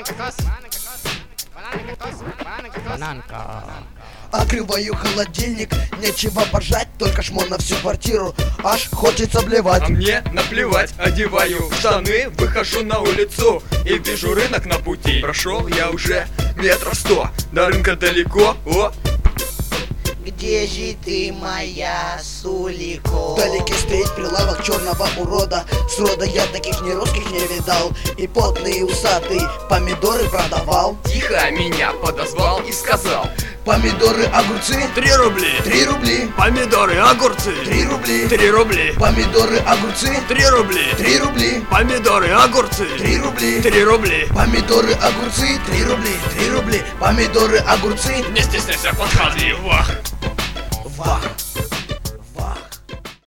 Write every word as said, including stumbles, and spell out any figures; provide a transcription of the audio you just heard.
Бананка. Открываю холодильник, нечего пожать, только шмон на всю квартиру, аж хочется блевать. А мне наплевать, одеваю штаны, выхожу на улицу и вижу рынок на пути. Прошел я уже метров сто, до рынка далеко, о! Где же ты, моя Сулико? Вдалеке стоит прилавок черного урода. Срода я таких ни русских не видал. И потный усатый помидоры продавал. Тихо меня подозвал и сказал: помидоры, огурцы, три рубли. три рубли. Помидоры, огурцы, три рубли. три рубли. Помидоры, огурцы, три рубли. три рубли. Помидоры, огурцы, три рубли. три рубли. Помидоры, огурцы, три рубли. три рубли. Помидоры, огурцы. Не стесняйся, подходи, вах. Вах.